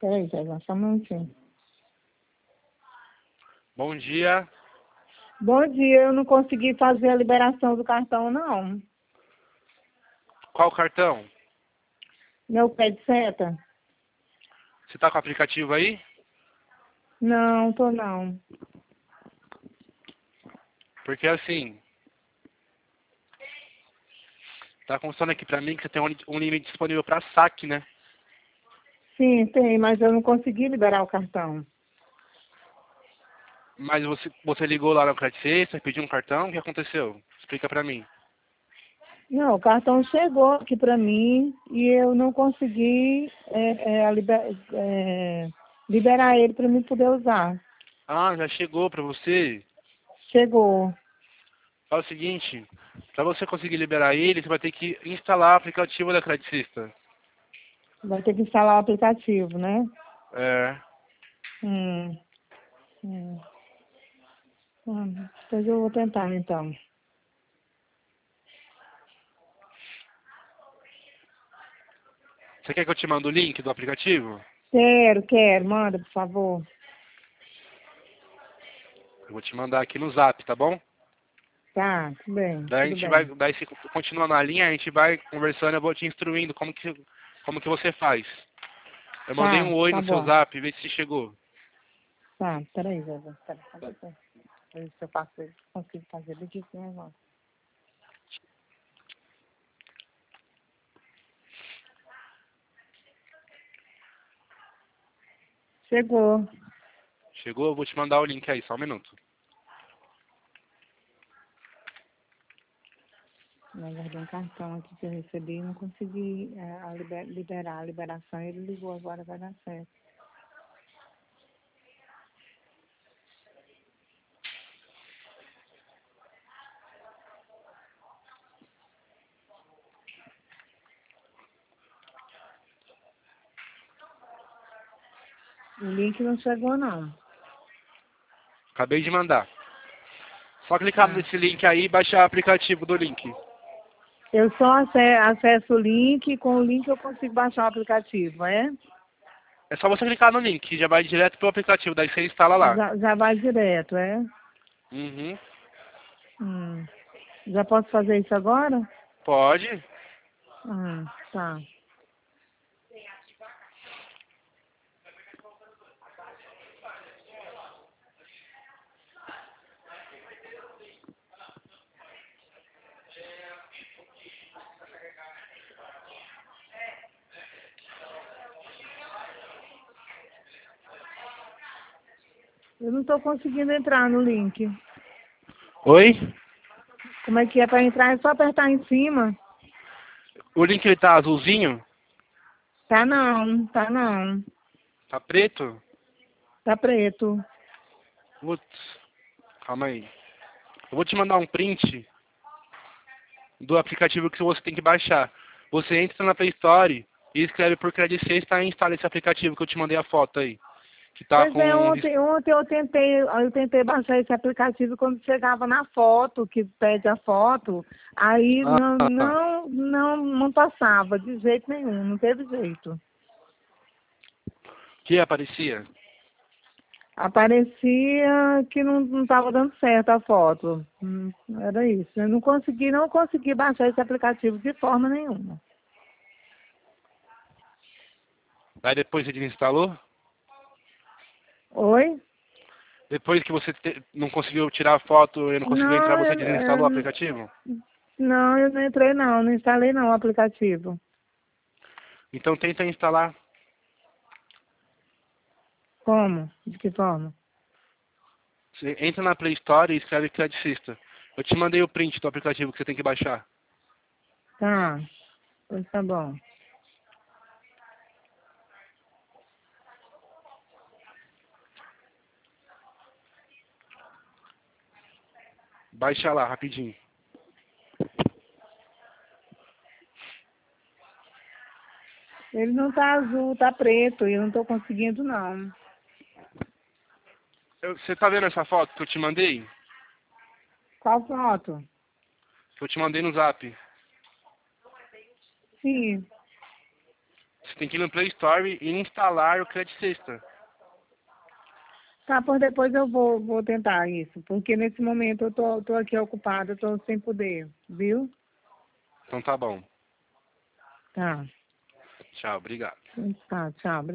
Peraí, Zé, só um minutinho. Bom dia. Bom dia, eu não consegui fazer a liberação do cartão, não. Qual cartão? Meu pé de seta? Você tá com o aplicativo aí? Não, tô não. Porque assim, tá constando aqui pra mim que você tem um limite disponível pra saque, né? Sim, tem, mas eu não consegui liberar o cartão. Mas você ligou lá no Credit Suisse, pediu um cartão, o que aconteceu? Explica pra mim. Não, o cartão chegou aqui para mim e eu não consegui liberar ele para mim poder usar. Ah, já chegou pra você. Chegou. É o seguinte, pra você conseguir liberar ele, você vai ter que instalar o aplicativo da Credit Suisse. Vai ter que instalar o aplicativo, né? É. Hum, hum. Depois eu vou tentar, então. Você quer que eu te mande o link do aplicativo? Quero. Manda, por favor. Eu vou te mandar aqui no Zap, tá bom? Tá, tudo bem, Daí a tudo gente vai, bem. daí você continua na linha, a gente vai conversando, eu vou te instruindo como que você faz. Eu mandei um oi Tá no seu bom. Zap, vê se chegou. Tá, peraí, Zé. Peraí. Ver se eu faço, consigo fazer direitinho agora. Chegou. Chegou? Eu vou te mandar o link aí, só um minuto. Eu guardei um cartão aqui que eu recebi e não consegui liberar a liberação. Ele ligou agora, vai dar certo. O link não chegou, não. Acabei de mandar. Só clicar Tá. nesse link aí e baixar o aplicativo do link. Eu só acesso o link e com o link eu consigo baixar o aplicativo, é? É só você clicar no link, que já vai direto pro aplicativo, daí você instala lá. Já vai direto, é? Uhum. Hum. Já posso fazer isso agora? Pode. Tá. Eu não estou conseguindo entrar no link. Oi? Como é que é para entrar? É só apertar em cima. O link ele tá azulzinho? Tá não. Tá preto? Tá preto. Putz, calma aí. Eu vou te mandar um print do aplicativo que você tem que baixar. Você entra na Play Store e escreve por Credit Suisse e instala esse aplicativo que eu te mandei a foto aí. Que tá Pois é, com... ontem eu tentei baixar esse aplicativo quando chegava na foto, que pede a foto, aí Ah, não passava de jeito nenhum, não teve jeito. que aparecia? Aparecia que não estava dando certo a foto. Era isso. Eu não consegui baixar esse aplicativo de forma nenhuma. Aí depois você desinstalou? Oi? Depois que você não conseguiu tirar a foto e não conseguiu entrar, Não, você desinstalou o aplicativo? eu não entrei não instalei não o aplicativo. Então tenta instalar. Como? De que forma? Você entra na Play Store e escreve Credit Suisse. Eu te mandei o print do aplicativo que você tem que baixar. Tá, pois tá bom. Baixa lá, rapidinho. Ele não tá azul, tá preto, e eu não tô conseguindo não. Você tá vendo essa foto que eu te mandei? Qual foto? Que eu te mandei no Zap. Sim, Você tem que ir no Play Store e instalar o Credit System. Tá, por depois eu vou tentar isso, porque nesse momento eu tô aqui ocupada, tô sem poder, viu? Então tá bom. Tá, Tchau, obrigado. tá, tchau.